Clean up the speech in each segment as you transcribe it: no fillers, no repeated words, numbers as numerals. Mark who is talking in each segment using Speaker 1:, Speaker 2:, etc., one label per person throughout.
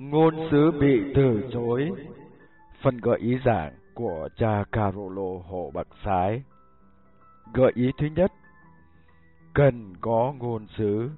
Speaker 1: Ngôn sứ bị từ chối. Phần gợi ý giảng của cha Carolo Hồ Bạc Sái. Gợi ý thứ nhất: cần có ngôn sứ.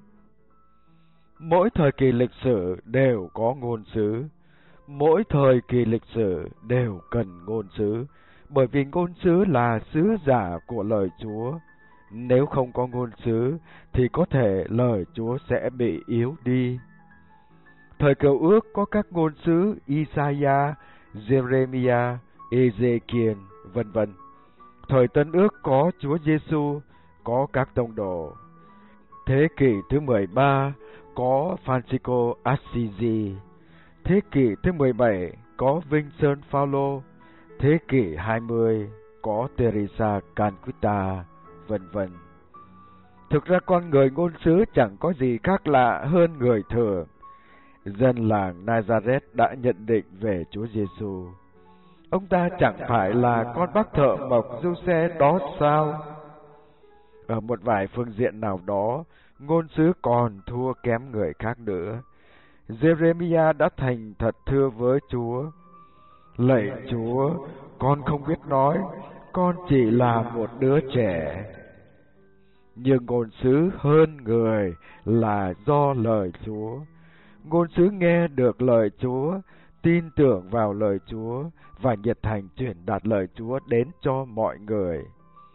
Speaker 1: Mỗi thời kỳ lịch sử đều có ngôn sứ. Mỗi thời kỳ lịch sử đều cần ngôn sứ, bởi vì ngôn sứ là sứ giả của lời Chúa. Nếu không có ngôn sứ thì có thể lời Chúa sẽ bị yếu đi. Thời Cựu Ước có các ngôn sứ Isaiah, Jeremiah, Ezekiel, vân vân. Thời Tân Ước có Chúa Giêsu, có các tông đồ. Thế kỷ thứ 13 có Francisco Assisi. Thế kỷ thứ 17 có Vincent Paulo. Thế kỷ 20 có Teresa Calcutta, vân vân. Thực ra con người ngôn sứ chẳng có gì khác lạ hơn người thường. Dân làng Nazareth đã nhận định về Chúa Giêsu. Ông ta chẳng phải là con bác thợ mộc Giuse đó sao? Ở một vài phương diện nào đó, ngôn sứ còn thua kém người khác nữa. Jeremiah đã thành thật thưa với Chúa: lạy Chúa, con không biết nói, con chỉ là một đứa trẻ. Nhưng ngôn sứ hơn người là do lời Chúa. Ngôn sứ nghe được lời Chúa, tin tưởng vào lời Chúa và nhiệt thành truyền đạt lời Chúa đến cho mọi người.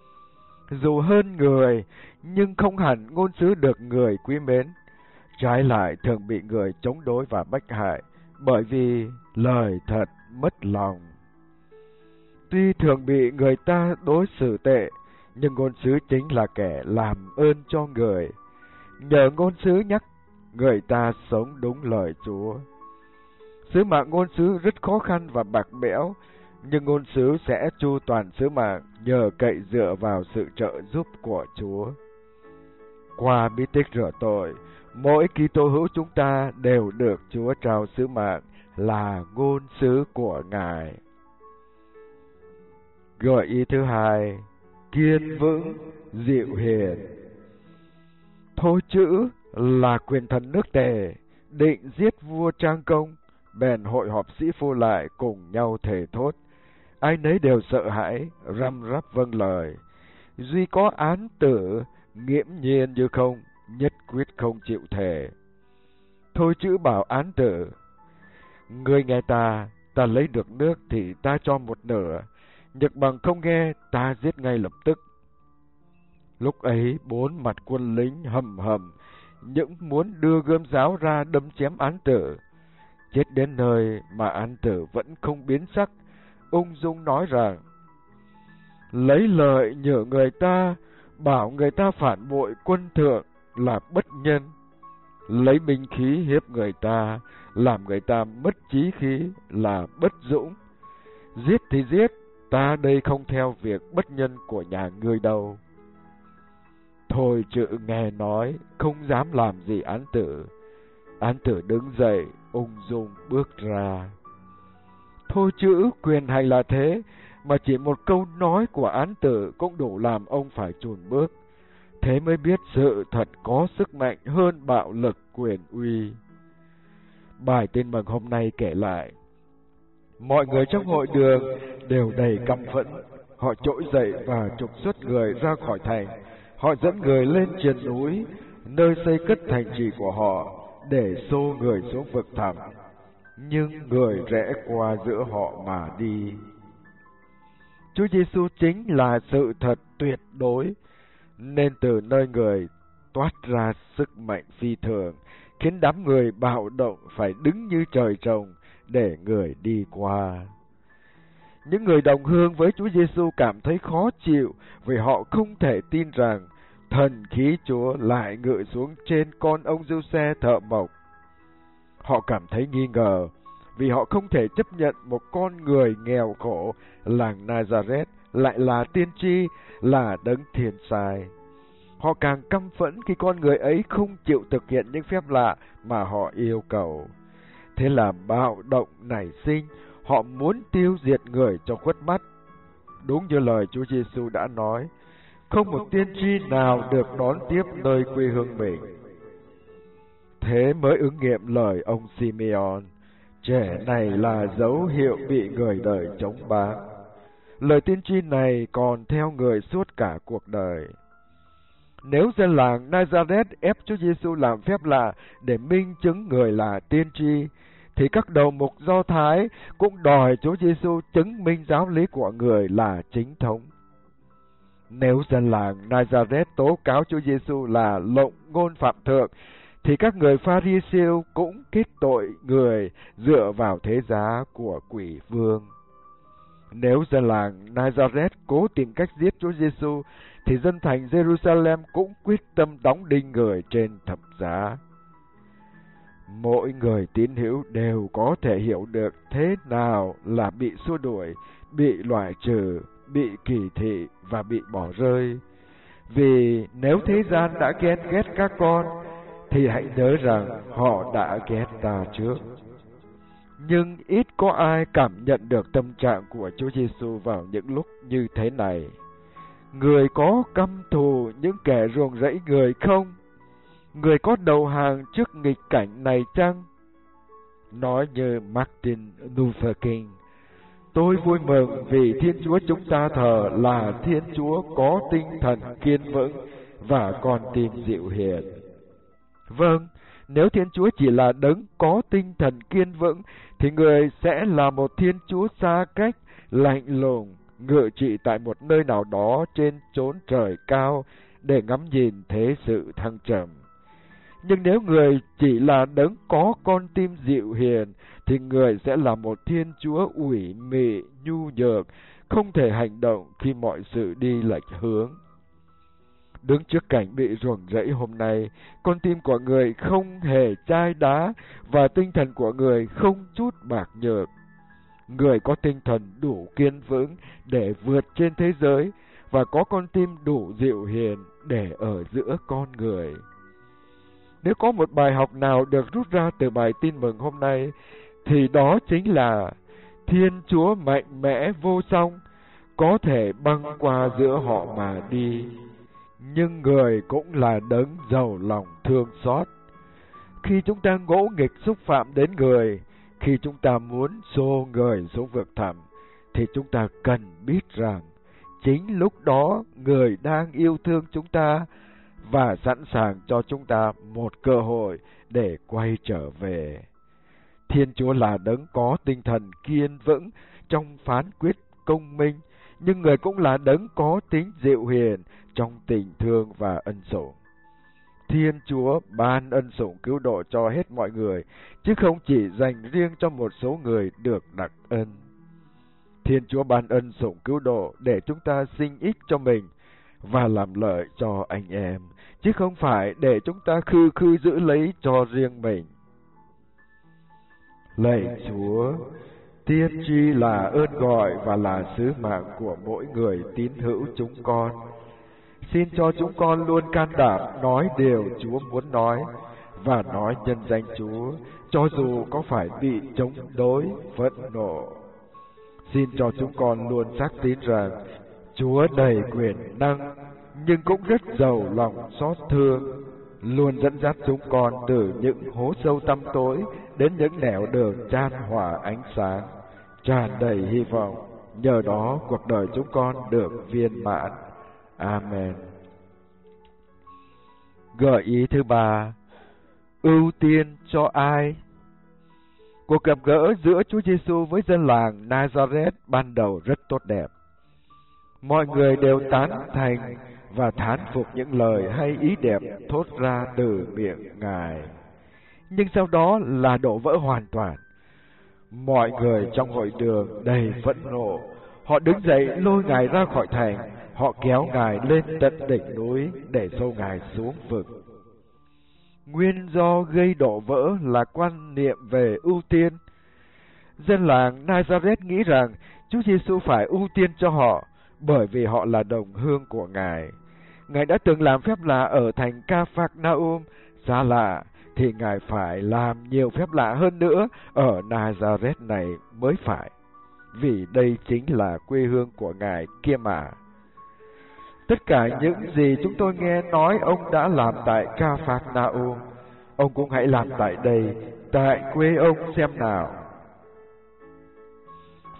Speaker 1: Dù hơn người, nhưng không hẳn ngôn sứ được người quý mến. Trái lại thường bị người chống đối và bách hại, bởi vì lời thật mất lòng. Tuy thường bị người ta đối xử tệ, nhưng ngôn sứ chính là kẻ làm ơn cho người. Nhờ ngôn sứ nhắc người ta sống đúng lời Chúa. Sứ mạng ngôn sứ rất khó khăn và bạc bẽo, nhưng ngôn sứ sẽ chu toàn sứ mạng nhờ cậy dựa vào sự trợ giúp của Chúa. Qua bí tích rửa tội, mỗi Kitô hữu chúng ta đều được Chúa trao sứ mạng là ngôn sứ của Ngài. Gợi ý thứ hai: kiên vững, dịu hiền. Thôi chữ là quyền thần nước Tề, định giết vua Trang Công, bèn hội họp sĩ phu lại cùng nhau thề thốt. Ai nấy đều sợ hãi, răm rắp vâng lời. Duy có án tử, nghiễm nhiên như không, nhất quyết không chịu thề. Thôi chữ bảo án tử: ngươi nghe ta lấy được nước thì ta cho một nửa, nhược bằng không nghe, ta giết ngay lập tức. Lúc ấy 4 mặt quân lính hầm hầm, những muốn đưa gươm giáo ra đâm chém án tử. Chết đến nơi mà án tử vẫn không biến sắc, ung dung nói rằng: lấy lợi nhờ người ta, bảo người ta phản bội quân thượng là bất nhân. Lấy binh khí hiếp người ta, làm người ta mất chí khí là bất dũng. Giết thì giết, ta đây không theo việc bất nhân của nhà ngươi đâu. Thôi chữ nghe nói, không dám làm gì án tử. Án tử đứng dậy, ung dung bước ra. Thôi chữ quyền hành là thế, mà chỉ một câu nói của án tử cũng đủ làm ông phải chùn bước. Thế mới biết sự thật có sức mạnh hơn bạo lực quyền uy. Bài tin mừng hôm nay kể lại: mọi người trong hội đường đều đầy căm phẫn. Họ trỗi dậy và trục xuất người ra khỏi thành. Họ dẫn người lên triền núi, nơi xây cất thành trì của họ, để xô người xuống vực thẳm. Nhưng người rẽ qua giữa họ mà đi. Chúa Giêsu chính là sự thật tuyệt đối, nên từ nơi người toát ra sức mạnh phi thường, khiến đám người bạo động phải đứng như trời trồng để người đi qua. Những người đồng hương với Chúa Giêsu cảm thấy khó chịu vì họ không thể tin rằng thần khí Chúa lại ngự xuống trên con ông Giuse thợ mộc. Họ cảm thấy nghi ngờ vì họ không thể chấp nhận một con người nghèo khổ làng Nazareth lại là tiên tri, là đấng thiên sai. Họ càng căm phẫn khi con người ấy không chịu thực hiện những phép lạ mà họ yêu cầu. Thế là bạo động nảy sinh, họ muốn tiêu diệt người cho khuất mắt. Đúng như lời Chúa Giêsu đã nói, không một tiên tri nào được đón tiếp nơi quê hương mình. Thế mới ứng nghiệm lời ông Simeon: Trẻ này là dấu hiệu bị người đời chống bán. Lời tiên tri này còn theo người suốt cả cuộc đời. Nếu dân làng Nazareth ép Chúa Giêsu làm phép lạ để minh chứng người là tiên tri, thì các đầu mục Do Thái cũng đòi Chúa Giêsu chứng minh giáo lý của người là chính thống. Nếu dân làng Nazareth tố cáo Chúa Giêsu là lộng ngôn phạm thượng, thì các người Pha-ri-siêu cũng kết tội người dựa vào thế giá của quỷ vương. Nếu dân làng Nazareth cố tìm cách giết Chúa Giêsu, thì dân thành Jerusalem cũng quyết tâm đóng đinh người trên thập giá. Mỗi người tín hữu đều có thể hiểu được thế nào là bị xua đuổi, bị loại trừ, bị kỳ thị và bị bỏ rơi. Vì nếu thế gian đã ghen ghét các con, thì hãy nhớ rằng họ đã ghét ta trước. Nhưng ít có ai cảm nhận được tâm trạng của Chúa Giêsu vào những lúc như thế này. Người có căm thù những kẻ ruồng rẫy người không? Người có đầu hàng trước nghịch cảnh này chăng? Nói như Martin Luther King, tôi vui mừng vì Thiên Chúa chúng ta thờ là Thiên Chúa có tinh thần kiên vững và con tim dịu hiền. Vâng, nếu Thiên Chúa chỉ là đấng có tinh thần kiên vững, thì người sẽ là một Thiên Chúa xa cách, lạnh lùng, ngự trị tại một nơi nào đó trên chốn trời cao để ngắm nhìn thế sự thăng trầm. Nhưng nếu người chỉ là đấng có con tim dịu hiền, thì người sẽ là một Thiên Chúa ủy mị, nhu nhược, không thể hành động khi mọi sự đi lệch hướng. Đứng trước cảnh bị ruồng rẫy hôm nay, con tim của người không hề chai đá và tinh thần của người không chút bạc nhược. Người có tinh thần đủ kiên vững để vượt trên thế giới và có con tim đủ dịu hiền để ở giữa con người. Nếu có một bài học nào được rút ra từ bài tin mừng hôm nay, thì đó chính là Thiên Chúa mạnh mẽ vô song, có thể băng qua giữa họ mà đi. Nhưng người cũng là đấng giàu lòng thương xót. Khi chúng ta ngỗ nghịch xúc phạm đến người, khi chúng ta muốn xô người xuống vực thẳm, thì chúng ta cần biết rằng chính lúc đó người đang yêu thương chúng ta và sẵn sàng cho chúng ta một cơ hội để quay trở về. Thiên Chúa là đấng có tinh thần kiên vững trong phán quyết công minh, nhưng người cũng là đấng có tính dịu hiền trong tình thương và ân sủng. Thiên Chúa ban ân sủng cứu độ cho hết mọi người, chứ không chỉ dành riêng cho một số người được đặc ân. Thiên Chúa ban ân sủng cứu độ để chúng ta sinh ích cho mình và làm lợi cho anh em, chứ không phải để chúng ta khư khư giữ lấy cho riêng mình. Lạy Chúa, tiên tri là ơn gọi và là sứ mạng của mỗi người tín hữu chúng con. Xin cho chúng con luôn can đảm nói điều Chúa muốn nói và nói nhân danh Chúa, cho dù có phải bị chống đối, phẫn nộ. Xin cho chúng con luôn xác tín rằng Chúa đầy quyền năng, nhưng cũng rất giàu lòng xót thương, luôn dẫn dắt chúng con từ những hố sâu tăm tối đến những nẻo đường chan hòa ánh sáng, tràn đầy hy vọng. Nhờ đó cuộc đời chúng con được viên mãn. Amen. Gợi ý thứ ba, ưu tiên cho ai? Cuộc gặp gỡ giữa Chúa Giêsu với dân làng Nazareth ban đầu rất tốt đẹp. Mọi người đều tán thành và thán phục những lời hay ý đẹp thốt ra từ miệng Ngài. Nhưng sau đó là đổ vỡ hoàn toàn. Mọi người trong hội đường đầy phẫn nộ. Họ đứng dậy lôi Ngài ra khỏi thành. Họ kéo Ngài lên tận đỉnh núi để xô Ngài xuống vực. Nguyên do gây đổ vỡ là quan niệm về ưu tiên. Dân làng Nazareth nghĩ rằng Chúa Giêsu phải ưu tiên cho họ bởi vì họ là đồng hương của Ngài. Ngài đã từng làm phép lạ ở thành Ca-phạc-na-um, xa lạ, thì Ngài phải làm nhiều phép lạ hơn nữa ở Nazareth này mới phải, vì đây chính là quê hương của Ngài kia mà. Tất cả những gì chúng tôi nghe nói ông đã làm tại Ca-phạc-na-um, ông cũng hãy làm tại đây, tại quê ông xem nào.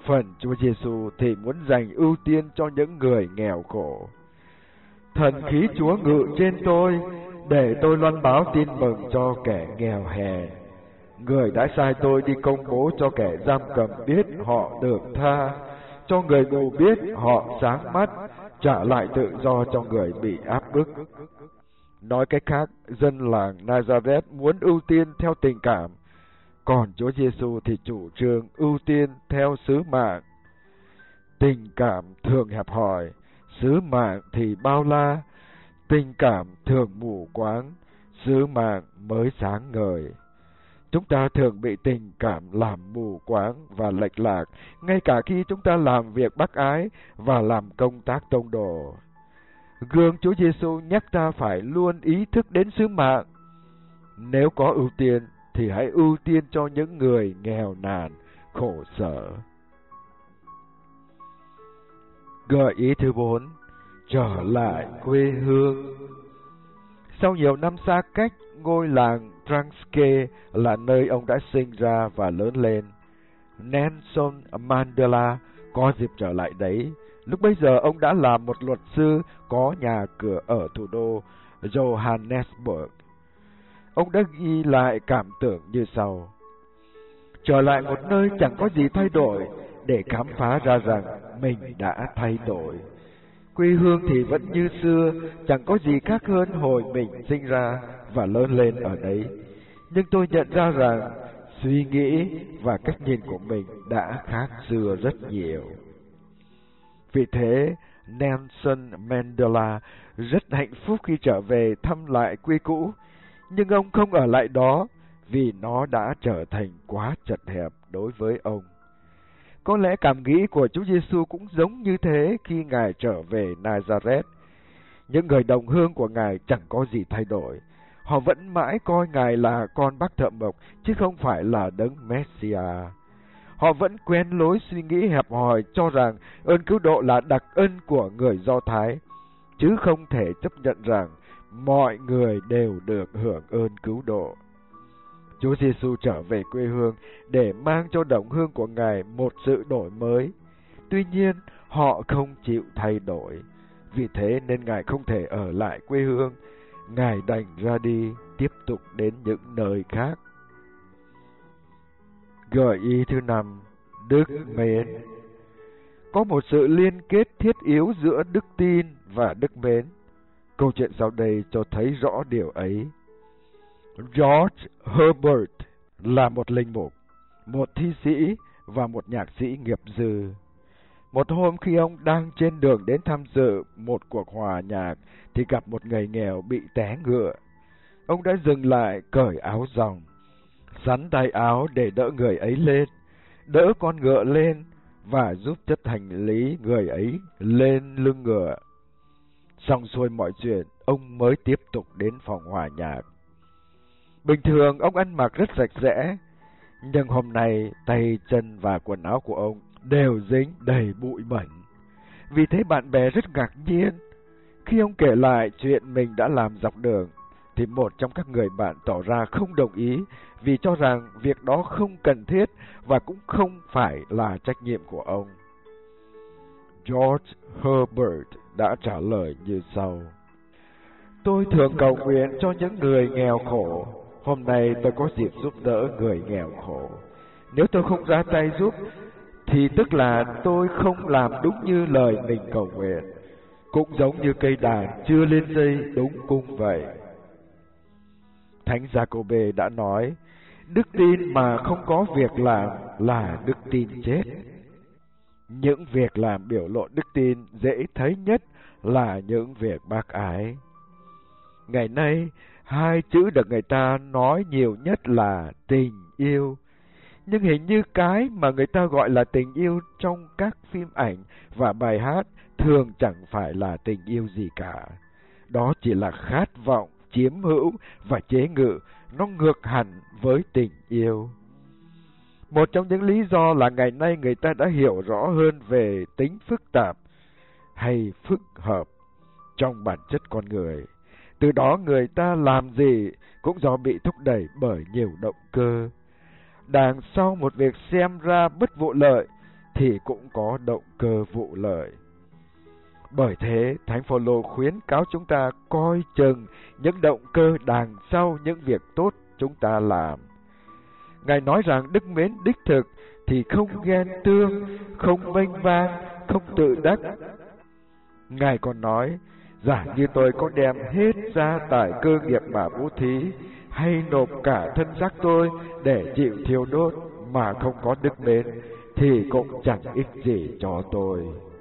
Speaker 1: phần Chúa Giêsu thì muốn dành ưu tiên cho những người nghèo khổ. Thần khí Chúa ngự trên tôi, để tôi loan báo tin mừng cho kẻ nghèo hèn. Người đã sai tôi đi công bố cho kẻ giam cầm biết họ được tha, cho người mù biết họ sáng mắt, trả lại tự do cho người bị áp bức. Nói cách khác, dân làng Nazareth muốn ưu tiên theo tình cảm, còn Chúa Giêsu thì chủ trương ưu tiên theo sứ mạng. Tình cảm thường hẹp hòi, sứ mạng thì bao la. Tình cảm thường mù quáng, sứ mạng mới sáng ngời. Chúng ta thường bị tình cảm làm mù quáng và lệch lạc, ngay cả khi chúng ta làm việc bác ái và làm công tác tông đồ. Gương Chúa Giêsu nhắc ta phải luôn ý thức đến sứ mạng. Nếu có ưu tiên, thì hãy ưu tiên cho những người nghèo nàn, khổ sở. Gợi ý thứ 4. Trở lại quê hương. Sau nhiều năm xa cách, ngôi làng Transkei là nơi ông đã sinh ra và lớn lên. Nelson Mandela có dịp trở lại đấy. Lúc bấy giờ ông đã là một luật sư có nhà cửa ở thủ đô Johannesburg. Ông đã ghi lại cảm tưởng như sau: trở lại một nơi chẳng có gì thay đổi để khám phá ra rằng mình đã thay đổi. Quê hương thì vẫn như xưa, chẳng có gì khác hơn hồi mình sinh ra và lớn lên ở đấy. Nhưng tôi nhận ra rằng suy nghĩ và cách nhìn của mình đã khác xưa rất nhiều. Vì thế, Nelson Mandela rất hạnh phúc khi trở về thăm lại quê cũ, nhưng ông không ở lại đó vì nó đã trở thành quá chật hẹp đối với ông. Có lẽ cảm nghĩ của Chúa Giêsu cũng giống như thế khi Ngài trở về Nazareth. Những người đồng hương của Ngài chẳng có gì thay đổi. Họ vẫn mãi coi Ngài là con bác thợ mộc, chứ không phải là đấng Messia. Họ vẫn quen lối suy nghĩ hẹp hòi cho rằng ơn cứu độ là đặc ân của người Do Thái, chứ không thể chấp nhận rằng mọi người đều được hưởng ơn cứu độ. Chúa Giêsu trở về quê hương để mang cho đồng hương của Ngài một sự đổi mới. Tuy nhiên, họ không chịu thay đổi. Vì thế nên Ngài không thể ở lại quê hương. Ngài đành ra đi, tiếp tục đến những nơi khác. Gợi ý thứ 5. Đức mến. Có một sự liên kết thiết yếu giữa đức tin và đức mến. Câu chuyện sau đây cho thấy rõ điều ấy. George Herbert là một linh mục, một thi sĩ và một nhạc sĩ nghiệp dư. Một hôm khi ông đang trên đường đến tham dự một cuộc hòa nhạc thì gặp một người nghèo bị té ngựa. Ông đã dừng lại cởi áo ròng, xắn tay áo để đỡ người ấy lên, đỡ con ngựa lên và giúp chất hành lý người ấy lên lưng ngựa. Xong xuôi mọi chuyện, ông mới tiếp tục đến phòng hòa nhạc. Bình thường ông ăn mặc rất sạch sẽ, nhưng hôm nay tay chân và quần áo của ông đều dính đầy bụi bẩn. Vì thế bạn bè rất ngạc nhiên. Khi ông kể lại chuyện mình đã làm dọc đường, thì một trong các người bạn tỏ ra không đồng ý vì cho rằng việc đó không cần thiết và cũng không phải là trách nhiệm của ông. George Herbert đã trả lời như sau: tôi thường cầu nguyện cho những người nghèo khổ. Hôm nay tôi có dịp giúp đỡ người nghèo khổ. Nếu tôi không ra tay giúp, thì tức là tôi không làm đúng như lời mình cầu nguyện. Cũng giống như cây đàn chưa lên dây đúng cung vậy. Thánh Giacôbê đã nói, đức tin mà không có việc làm là đức tin chết. Những việc làm biểu lộ đức tin dễ thấy nhất là những việc bác ái. Ngày nay, hai chữ được người ta nói nhiều nhất là tình yêu. Nhưng hình như cái mà người ta gọi là tình yêu trong các phim ảnh và bài hát thường chẳng phải là tình yêu gì cả. Đó chỉ là khát vọng, chiếm hữu và chế ngự, nó ngược hẳn với tình yêu. Một trong những lý do là ngày nay người ta đã hiểu rõ hơn về tính phức tạp hay phức hợp trong bản chất con người. Từ đó người ta làm gì cũng do bị thúc đẩy bởi nhiều động cơ. Đằng sau một việc xem ra bất vụ lợi thì cũng có động cơ vụ lợi. Bởi thế, Thánh Phaolô khuyến cáo chúng ta coi chừng những động cơ đằng sau những việc tốt chúng ta làm. Ngài nói rằng đức mến đích thực thì không ghen tương, không vênh vang, không tự đắc. Ngài còn nói, giả như tôi có đem hết gia tài cơ nghiệp mà bố thí, hay nộp cả thân xác tôi để chịu thiêu đốt mà không có đức mến, thì cũng chẳng ích gì cho tôi.